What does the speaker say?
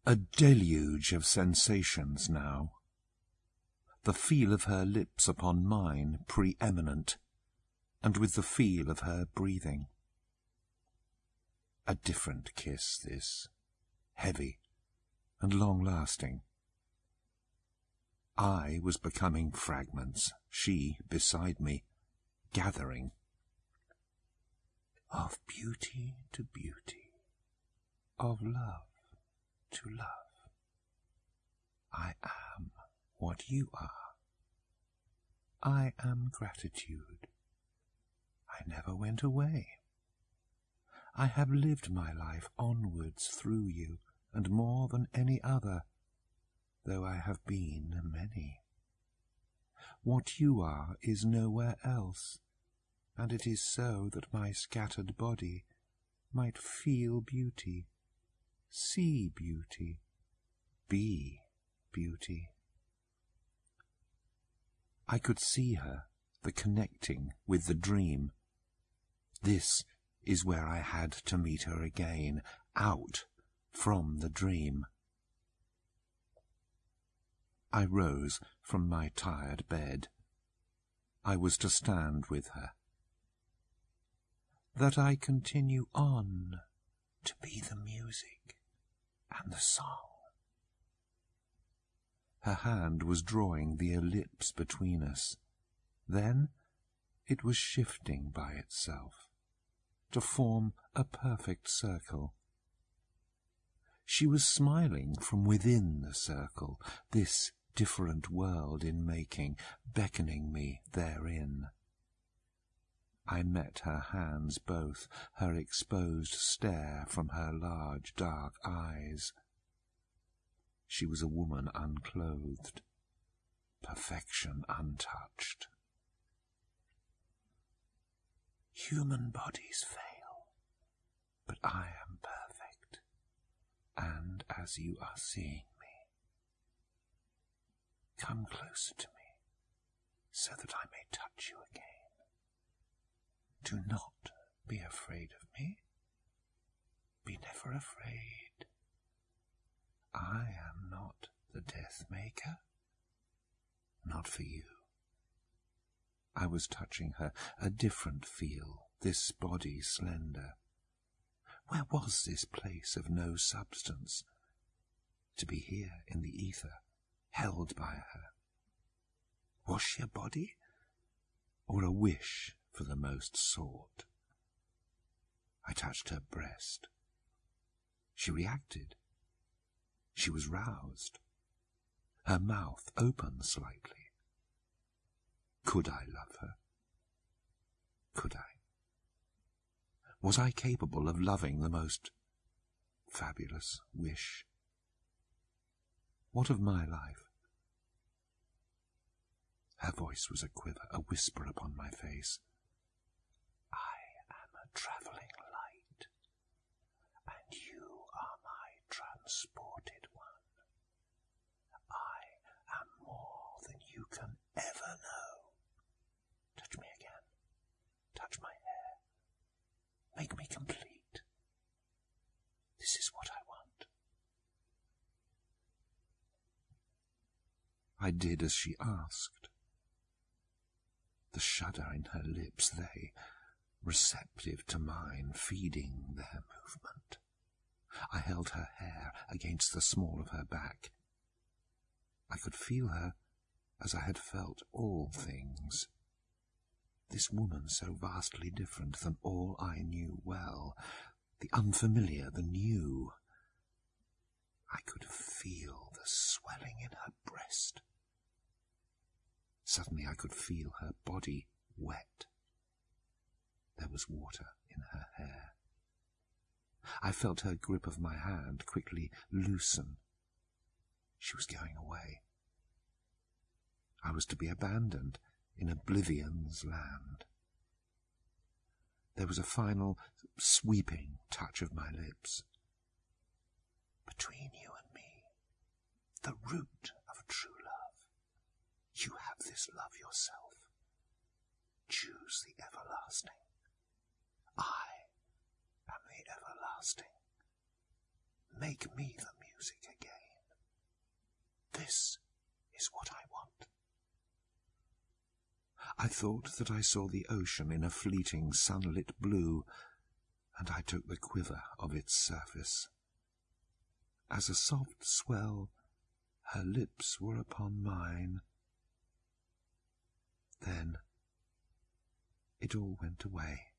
A deluge of sensations now. The feel of her lips upon mine preeminent, and with the feel of her breathing. A different kiss, this, heavy and long-lasting. I was becoming fragments, she beside me, gathering. Of beauty to beauty, of love to love. I am what you are. I am gratitude. I never went away. I have lived my life onwards through you, and more than any other, though I have been many. What you are is nowhere else, and it is so that my scattered body might feel beauty, see beauty, be beauty. I could see her, the connecting with the dream. This is where I had to meet her again, out from the dream. I rose from my tired bed. I was to stand with her. That I continue on to be the music and the song. Her hand was drawing the ellipse between us. Then it was shifting by itself to form a perfect circle. She was smiling from within the circle, this different world in making, beckoning me therein. I met her hands both, her exposed stare from her large dark eyes. She was a woman unclothed, perfection untouched. Human bodies fail, but I am perfect, and as you are seeing me, come closer to me, so that I may touch you again. Do not be afraid of me. Be never afraid. I am not the death maker. Not for you. I was touching her, a different feel, this body slender. Where was this place of no substance? To be here in the ether, held by her. Was she a body, or a wish for the most sought? I touched her breast. She reacted. She was roused. Her mouth opened slightly. Could I love her? Could I? Was I capable of loving the most fabulous wish? What of my life? Her voice was a quiver, a whisper upon my face. I am a travelling light, and you are my transported one. I am more than you can ever know. Touch me again. Touch my hair. Make me complete. This is what I want. I did as she asked. The shudder in her lips, they, receptive to mine, feeding their movement. I held her hair against the small of her back. I could feel her as I had felt all things. This woman so vastly different than all I knew well, the unfamiliar, the new. I could feel the swelling in her breast. Suddenly I could feel her body wet. There was water in her hair. I felt her grip of my hand quickly loosen. She was going away. I was to be abandoned in oblivion's land. There was a final sweeping touch of my lips. Between you and me, the root of true love. You have this love yourself. Choose the everlasting. I am the everlasting. Make me the music again. This is what I want. I thought that I saw the ocean in a fleeting sunlit blue, and I took the quiver of its surface. As a soft swell, her lips were upon mine. Then it all went away.